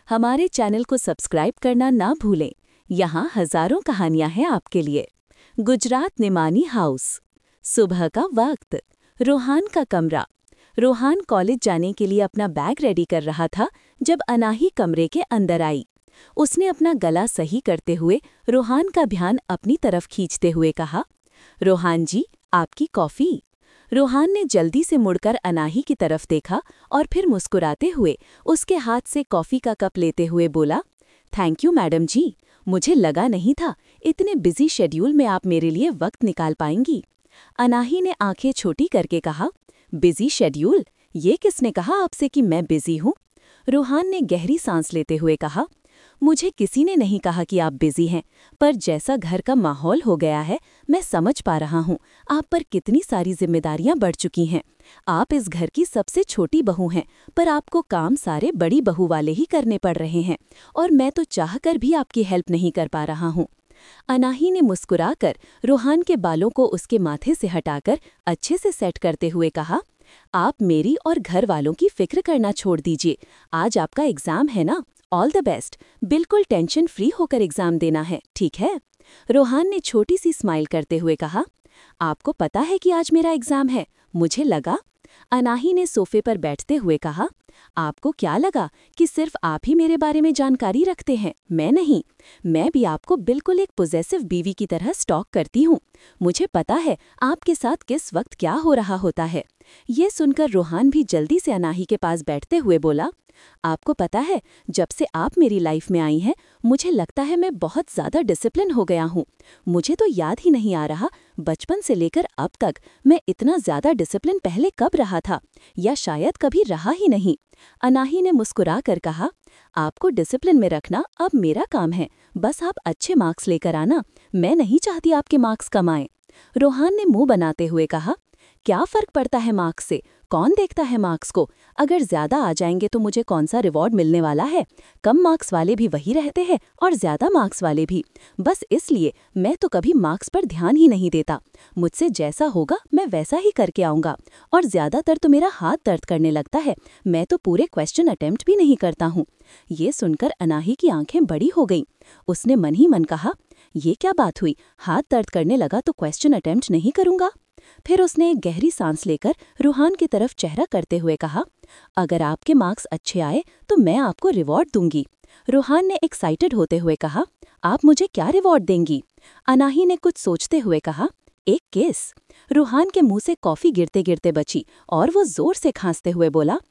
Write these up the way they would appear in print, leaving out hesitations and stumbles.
हमारे चैनल को सब्सक्राइब करना ना भूलें। यहाँ हजारों कहानियां हैं आपके लिए। गुजरात निमानी हाउस। सुबह का वक्त। रोहान का कमरा। रोहान कॉलेज जाने के लिए अपना बैग रेडी कर रहा था जब अनाही कमरे के अंदर आई। उसने अपना गला सही करते हुए रोहान का ध्यान अपनी तरफ खींचते हुए कहा, रोहान जी, आपकी कॉफ़ी। रोहान ने जल्दी से मुड़कर अनाही की तरफ देखा और फिर मुस्कुराते हुए उसके हाथ से कॉफ़ी का कप लेते हुए बोला, थैंक यू मैडम जी, मुझे लगा नहीं था इतने बिजी शेड्यूल में आप मेरे लिए वक्त निकाल पाएंगी। अनाही ने आंखें छोटी करके कहा, बिजी शेड्यूल? ये किसने कहा आपसे कि मैं बिजी हूँ? रोहान ने गहरी सांस लेते हुए कहा, मुझे किसी ने नहीं कहा कि आप बिजी हैं, पर जैसा घर का माहौल हो गया है मैं समझ पा रहा हूँ आप पर कितनी सारी जिम्मेदारियां बढ़ चुकी हैं। आप इस घर की सबसे छोटी बहू हैं, पर आपको काम सारे बड़ी बहू वाले ही करने पड़ रहे हैं और मैं तो चाहकर भी आपकी हेल्प नहीं कर पा रहा हूँ। अनाही ने मुस्कुराकर रोहान के बालों को उसके माथे से हटाकर अच्छे से सेट करते हुए कहा, आप मेरी और घर वालों की फिक्र करना छोड़ दीजिए। आज आपका एग्जाम है ना, ऑल द बेस्ट। बिल्कुल टेंशन फ्री होकर एग्जाम देना है, ठीक है? रोहान ने छोटी सी स्माइल करते हुए कहा, आपको पता है कि आज मेरा एग्जाम है? मुझे लगा। अनाही ने सोफे पर बैठते हुए कहा, आपको क्या लगा कि सिर्फ आप ही मेरे बारे में जानकारी रखते हैं? मैं नहीं। मैं भी आपको बिल्कुल एक पॉजेसिव बीवी की तरह स्टॉक करती हूँ। मुझे पता है आपके साथ किस वक्त क्या हो रहा होता है। ये सुनकर रोहान भी जल्दी से अनाही के पास बैठते हुए बोला, आपको पता है, जब से आप मेरी लाइफ में आई हैं मुझे लगता है मैं बहुत ज़्यादा डिसिप्लिन हो गया हूँ। मुझे तो याद ही नहीं आ रहा बचपन से लेकर अब तक मैं इतना ज़्यादा डिसिप्लिन पहले कब रहा था, या शायद कभी रहा ही नहीं। अनाही ने मुस्कुरा कर कहा, आपको डिसिप्लिन में रखना अब मेरा काम है, बस आप अच्छे मार्क्स लेकर आना। मैं नहीं चाहती आपके मार्क्स कम आएं। रोहान ने मुंह बनाते हुए कहा, क्या फर्क पड़ता है मार्क्स से? कौन देखता है मार्क्स को? अगर ज्यादा आ जाएंगे तो मुझे कौन सा रिवॉर्ड मिलने वाला है? कम मार्क्स वाले भी वही रहते हैं और ज्यादा मार्क्स वाले भी। बस इसलिए मैं तो कभी मार्क्स पर ध्यान ही नहीं देता। मुझसे जैसा होगा मैं वैसा ही करके आऊंगा, और ज्यादातर तो मेरा हाथ दर्द करने लगता है। मैं तो पूरे क्वेश्चन अटेम्प्ट भी नहीं करता हूँ। ये सुनकर अनाही की आंखें बड़ी हो गईं। उसने मन ही मन कहा, ये क्या बात हुई? हाथ दर्द करने लगा तो क्वेश्चन अटेम्प्ट नहीं करूंगा? फिर उसने एक गहरी सांस लेकर रूहान की तरफ चेहरा करते हुए कहा, अगर आपके मार्क्स अच्छे आए तो मैं आपको रिवॉर्ड दूंगी। रूहान ने एक्साइटेड होते हुए कहा, आप मुझे क्या रिवॉर्ड देंगी? अनाही ने कुछ सोचते हुए कहा, एक किस। रूहान के मुंह से कॉफी गिरते गिरते बची और वो जोर से खांसते हुए बोला,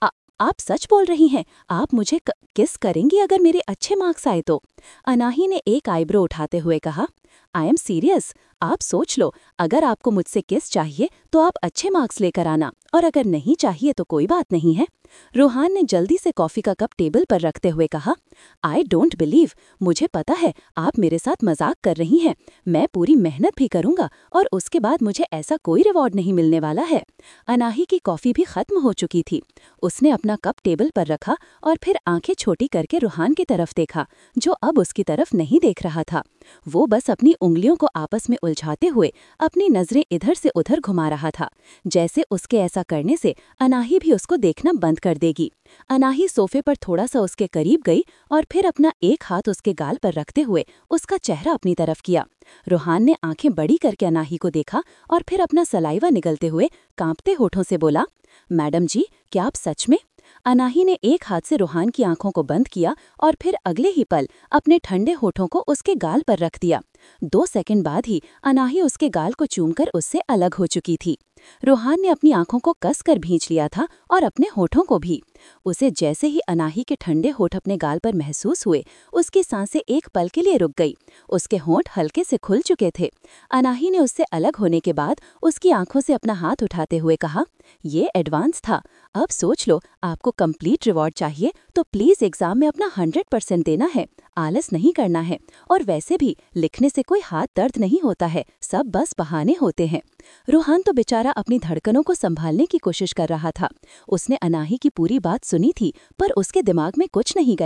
आप सच बोल रही हैं? आप मुझे किस करेंगी अगर मेरे अच्छे मार्क्स आए तो? अनाही ने एक आईब्रो उठाते हुए कहा, आई एम सीरियस। आप सोच लो, अगर आपको मुझसे किस चाहिए तो आप अच्छे मार्क्स लेकर आना, और अगर नहीं चाहिए तो कोई बात नहीं है। रोहान ने जल्दी से कॉफी का कप टेबल पर रखते हुए कहा, आई डोंट बिलीव, मुझे पता है आप मेरे साथ मजाक कर रही हैं। मैं पूरी मेहनत भी करूंगा और उसके बाद मुझे ऐसा कोई रिवॉर्ड नहीं मिलने वाला है। अनाही की कॉफी भी खत्म हो चुकी थी। उसने अपना कप टेबल पर रखा और फिर आंखें छोटी करके रूहान की तरफ देखा, जो अब उसकी तरफ नहीं देख रहा था। वो बस अपनी उंगलियों को आपस में उलझाते हुए अपनी नजरें इधर से उधर घुमा रहा था, जैसे उसके ऐसा करने से अनाही भी उसको देखना बंद कर देगी। अनाही सोफे पर थोड़ा सा उसके करीब गई और फिर अपना एक हाथ उसके गाल पर रखते हुए उसका चेहरा अपनी तरफ किया। रूहान ने आंखें बड़ी करके अनाही को देखा और फिर अपना सलाइवा निगलते हुए कांपते होठों से बोला, मैडम जी, क्या आप सच में? अनाही ने एक हाथ से रूहान की आंखों को बंद किया और फिर अगले ही पल अपने ठंडे होठों को उसके गाल पर रख दिया। 2 सेकंड बाद ही अनाही उसके गाल को चूमकर उससे अलग हो चुकी थी। रूहान ने अपनी आंखों को कसकर भींच लिया था और अपने होठों को भी। उसे जैसे ही अनाही के ठंडे होठ अपने गाल पर महसूस हुए, उसकी सांसें एक पल के लिए रुक गई। उसके होंठ हल्के से खुल चुके थे। अनाही ने उससे अलग होने के बाद उसकी आंखों से अपना हाथ उठाते हुए कहा, ये एडवांस था। अब सोच लो, आपको कंप्लीट रिवॉर्ड चाहिए तो प्लीज एग्जाम में अपना 100% देना है, आलस नहीं करना है। और वैसे भी लिखने से कोई हाथ दर्द नहीं होता है, सब बस बहाने होते हैं। रूहान तो बेचारा अपनी धड़कनों को संभालने की कोशिश कर रहा था। उसने अनाही की पूरी बात सुनी थी, पर उसके दिमाग में कुछ नहीं गया।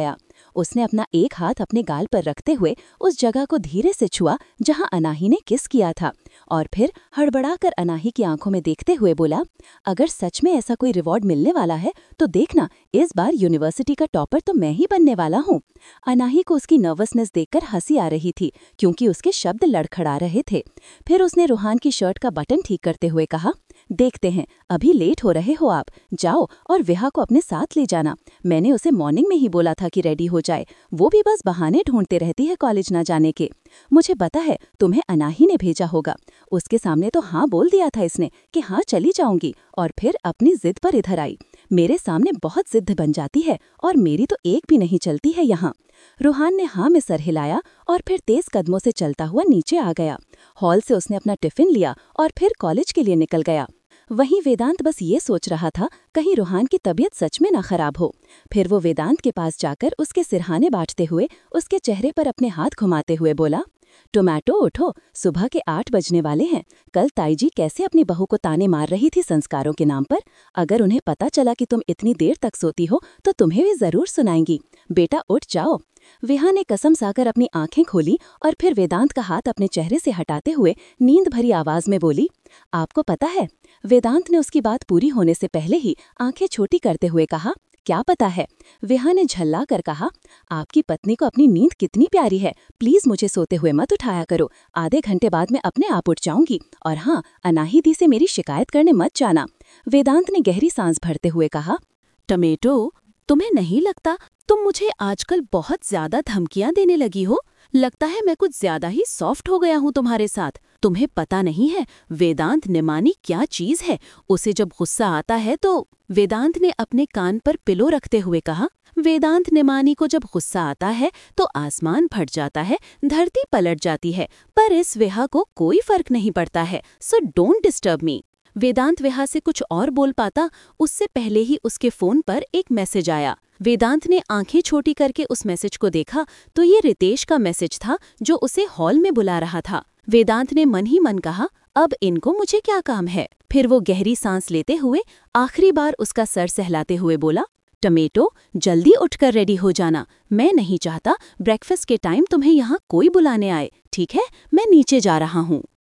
उसने अपना एक हाथ अपने गाल पर रखते हुए उस जगह को धीरे से छुआ जहां अनाही ने किस किया था, और फिर हड़बड़ाकर अनाही की आंखों में देखते हुए बोला, अगर सच में ऐसा कोई रिवॉर्ड मिलने वाला है तो देखना, इस बार यूनिवर्सिटी का टॉपर तो मैं ही बनने वाला हूँ। अनाही को उसकी नर्वसनेस देखकर हंसी आ रही थी क्योंकि उसके शब्द लड़खड़ा रहे थे। फिर उसने रूहान की शर्ट का बटन ठीक करते हुए कहा, देखते हैं, अभी लेट हो रहे हो आप, जाओ और विहा को अपने साथ ले जाना। मैंने उसे मॉर्निंग में ही बोला था कि रेडी हो जाए, वो भी बस बहाने ढूंढते रहती है कॉलेज ना जाने के। मुझे पता है तुम्हें अनाही ने भेजा होगा, उसके सामने तो हाँ बोल दिया था इसने कि हाँ चली जाऊंगी, और फिर अपनी जिद पर इधर आई। मेरे सामने बहुत जिद बन जाती है और मेरी तो एक भी नहीं चलती है यहाँ। रूहान ने हाँ में सर हिलाया और फिर तेज कदमों से चलता हुआ नीचे आ गया। हॉल से उसने अपना टिफिन लिया और फिर कॉलेज के लिए निकल गया। वहीं वेदांत बस ये सोच रहा था कहीं रूहान की तबीयत सच में ना खराब हो। फिर वो वेदांत के पास जाकर उसके सिरहाने बांटते हुए उसके चेहरे पर अपने हाथ घुमाते हुए बोला, टोमेटो उठो, सुबह के 8 बजने वाले हैं। कल ताई जी कैसे अपनी बहू को ताने मार रही थी संस्कारों के नाम पर। अगर उन्हें पता चला कि तुम इतनी देर तक सोती हो तो तुम्हें भी जरूर सुनाएंगी। बेटा उठ जाओ। विहा ने कसम साकर अपनी आंखें खोली और फिर वेदांत का हाथ अपने चेहरे से हटाते हुए नींद भरी आवाज में बोली, आपको पता है। वेदांत ने उसकी बात पूरी होने से पहले ही आंखें छोटी करते हुए कहा, क्या पता है। विहा ने झल्ला कर कहा, आपकी पत्नी को अपनी नींद कितनी प्यारी है, प्लीज मुझे सोते हुए मत उठाया करो। आधे घंटे बाद मैं अपने आप उठ जाऊंगी, और हाँ, अनाही दी से मेरी शिकायत करने मत जाना। वेदांत ने गहरी सांस भरते हुए कहा, टमेटो, तुम्हें नहीं लगता तुम मुझे आजकल बहुत ज्यादा धमकियां देने लगी हो? लगता है मैं कुछ ज्यादा ही सॉफ्ट हो गया हूँ तुम्हारे साथ। तुम्हें पता नहीं है वेदांत निमानी क्या चीज है। उसे जब गुस्सा आता है तो। वेदांत ने अपने कान पर पिलो रखते हुए कहा, वेदांत निमानी को जब गुस्सा आता है तो आसमान फट जाता है, धरती पलट जाती है, पर इस विहा को कोई फर्क नहीं पड़ता है। So don't disturb me. वेदांत विहा से कुछ और बोल पाता उससे पहले ही उसके फोन पर एक मैसेज आया। वेदांत ने आंखें छोटी करके उस मैसेज को देखा तो ये रितेश का मैसेज था जो उसे हॉल में बुला रहा था। वेदांत ने मन ही मन कहा, अब इनको मुझे क्या काम है। फिर वो गहरी सांस लेते हुए आखिरी बार उसका सर सहलाते हुए बोला, टमेटो, जल्दी उठकर रेडी हो जाना। मैं नहीं चाहता ब्रेकफास्ट के टाइम तुम्हें यहाँ कोई बुलाने आए, ठीक है? मैं नीचे जा रहा हूँ।